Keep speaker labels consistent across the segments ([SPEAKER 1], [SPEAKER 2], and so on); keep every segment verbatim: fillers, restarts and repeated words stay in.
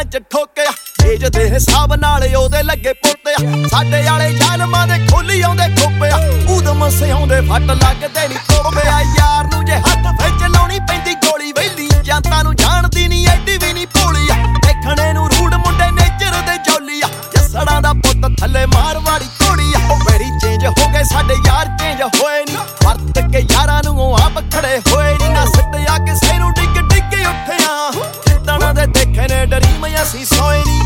[SPEAKER 1] ਚ ਠੋਕਿਆ ਏਜ ਦੇ ਹਿਸਾਬ ਨਾਲ ਉਹਦੇ ਲੱਗੇ ਪੁੱਤ ਆ ਸਾਡੇ ਵਾਲੇ ਜ਼ਾਲਮਾਂ ਦੇ ਖੋਲੀ ਆਉਂਦੇ ਖੋਪਿਆ ਉਦਮ ਸਿਆਉਂਦੇ ਫੱਟ ਲੱਗਦੇ ਨੀ ਤੋਬਿਆ ਯਾਰ ਨੂੰ ਜੇ ਹੱਥ ਵਿੱਚ ਲਾਉਣੀ ਪੈਂਦੀ ਗੋਲੀ ਵੈਲੀ ਜਨਤਾ ਨੂੰ ਜਾਣਦੀ ਨੀ ਐਡੀ ਵੀ ਨੀ ਭੋਲੀ ਆ ਦੇਖਣੇ ਨੂੰ ਰੂੜ ਮੁੰਡੇ ਨੇਚਰ ਦੇ ਜੌਲੀ ਆ ਜੱਸੜਾਂ ਦਾ ਪੁੱਤ ਥੱਲੇ ਮਾਰਵਾੜੀ ਘੋੜੀ ਆ ਵੈਰੀ ਚੇਂਜ ਹੋ ਗਏ ਸਾਡੇ ਯਾਰ ਚੇਂਜ ਹੋਏ ਨੀ ਵਰਤ ਕੇ ਯਾਰਾਂ ਨੂੰ ਉਹ ਆਪ ਖੜੇ ਹੋਏ ਨੀ ਨਾ ਸਿੱਟਿਆ ਕਿਸੇ ਨੂੰ ਡਿੱਗ ਡਿੱਗ ਉੱਠਿਆ ਕਿੱਦਣ ਦੇ ਦੇਖੇ ਨੇ ਡਰੀਮ ਅਸੀਂ ਸੋਏ ਨੀ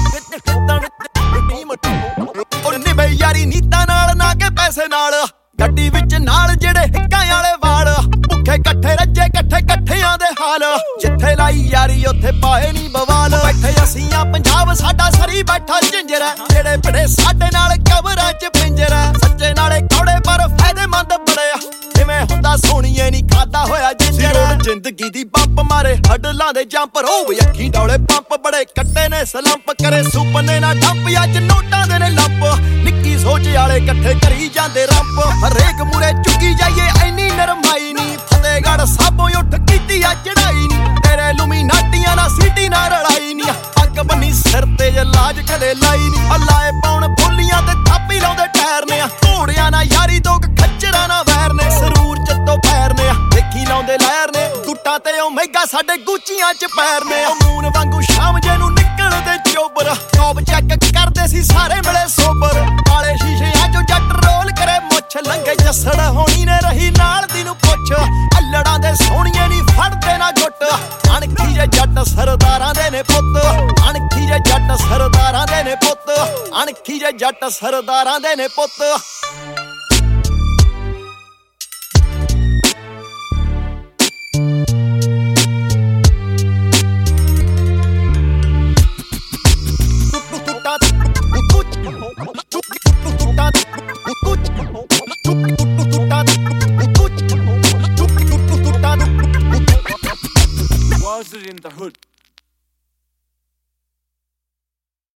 [SPEAKER 1] ਉਹ ਨਿਭੇ ਯਾਰੀ ਨੀਤਾਂ ਨਾਲ ਨਾ ਕੇ ਪੈਸੇ ਨਾਲ ਗੱਡੀ ਵਿੱਚ ਨਾਲ ਜਿਹੜੇ ਹਿੱਕਾਂ ਵਾਲੇ ਵਾਲ ਭੁੱਖੇ ਇਕੱਠੇ ਰੱਜੇ ਇਕੱਠੇ ਇਕੱਠਿਆਂ ਦੇ ਹਾਲ ਜਿੱਥੇ ਲਾਈ ਯਾਰੀ ਉੱਥੇ ਪਾਏ ਨੀ ਬਵਾਲ ਬੈਠੇ ਅਸੀਂ ਆ ਪੰਜਾਬ ਸਾਡਾ ਸਰੀ ਬੈਠਾ ਝਿੰਜਰ ਜਿਹੜੇ ਬੜੇ ਸਾਡੇ ਨਾਲ ਕਬਰਾਂ ਚ ਪਿੰਜਰ ਸੱਚੇ ਨਾਲੇ ਕੌੜੇ ਪਰ ਫਾਇਦੇਮੰਦ ਬੜੇ ਆ ਜਿਵੇਂ ਹੁੰਦਾ ਸੋਣੀਏ ਨੀ ਖਾਦਾ ਹੋਇਆ ਜਿੰਜਰ ਜ਼ਿੰਦਗੀ ਦੀ ਬੰਪ ਮਾਰੇ ਹੱਡਲਾਂ ਦੇ ਜੰਪ ਰੋ ਵੀ ਅੱਖੀ ਡੌਲੇ ਪੰਪ ਬੜੇ ਕੱਟੇ ਨੇ ਸਲੰਪ ਕਰੇ ਸੁਪਨੇ ਨਾ ਡੰਪ ਅੱਜ ਨੋਟਾਂ ਦੇ ਨੇ ਲੱਪ ਨਿੱਕੀ ਸੋਚ ਵਾਲੇ ਇਕੱਠੇ ਕਰੀ ਜਾਂਦੇ ਰੰਪ ਹਰੇਕ ਮੂਰੇ ਚੁੱਕੀ ਜਾਈਏ ਐਨੀ ਨਰਮਾਈ ਨੀ ਫਤਿਹਗੜ੍ਹ ਸਾਬੋਂ ਉੱਠ ਕੀਤੀ ਆ ਚੜਾਈ ਨੀ ਤੇਰੇ ਲੂਮੀ ਨਾਟੀਆਂ ਨਾਲ ਸੀਟੀ ਨਾਲ ਰਲਾਈ ਨੀ ਅੱਗ ਬੰਨੀ ਸਿਰ ਤੇ ਜੇ ਲਾਜ ਕਦੇ ਲਾਈ ਨੀ ਲਾਏ ਪਾਉਣ ਬੋਲੀਆਂ ਤੇ ਥਾਪੀ ਲਾਉਂਦੇ ਟਾਇਰ ਨੇ ਘੋੜਿਆਂ ਨਾਲ ਯਾਰੀ ਦੋ ਖੱਚਰਾਂ ਨਾਲ ਵੈਰ ਨੇ ਸਰੂਰ ਚੱਤੋਂ ਪੈਰ ਨੇ ਦੇਖੀ ਲਾਉਂਦੇ ਲਹਿਰ ਨੇ ਗੁੱਟਾਂ ਤੇ ਉਹ ਮਹਿੰਗਾ ਸਾਡੇ ਗੁੱਚੀਆਂ ਚ ਪੈਰ ਨੇ ਮੂਨ ਵਾਂਗੂ ਸ਼ਾਮ ਜੇ ਨੂੰ ਨਿਕਲਦੇ ਚੋਬਰ ਟੌਪ ਚੈੱਕ ਕਰਦੇ ਸੀ ਸਾਰੇ ਮਿਲੇ ਸੋਬਰ ਕਾਲੇ ਸ਼ੀਸ਼ਿਆਂ ਚੋਂ ਜੱਟ ਰੋਲ ਕਰੇ ਮੁੱਛ ਲੰਘੇ ਜੱਸੜ ਹੋਣੀ ਨੇ ਰਹੀ ਨਾਲ ਦੀ ਨੂੰ ਪੁੱਛ ਅੱਲੜਾਂ ਦੇ ਸੋਹਣੀਏ ਨੀ ਫੜਦੇ ਨਾ ਗੁੱਟ ਅਣਖੀ ਜੇ ਜੱਟ ਸਰਦਾਰਾਂ ਦੇ ਨੇ ਪੁੱਤ ਅਣਖੀ ਜੇ ਜੱਟ ਸਰਦਾਰਾਂ ਦੇ ਨੇ ਪੁੱਤ ਅਣਖੀ ਜੇ ਜੱਟ ਸਰਦਾਰਾਂ ਦੇ ਨੇ ਪੁੱਤ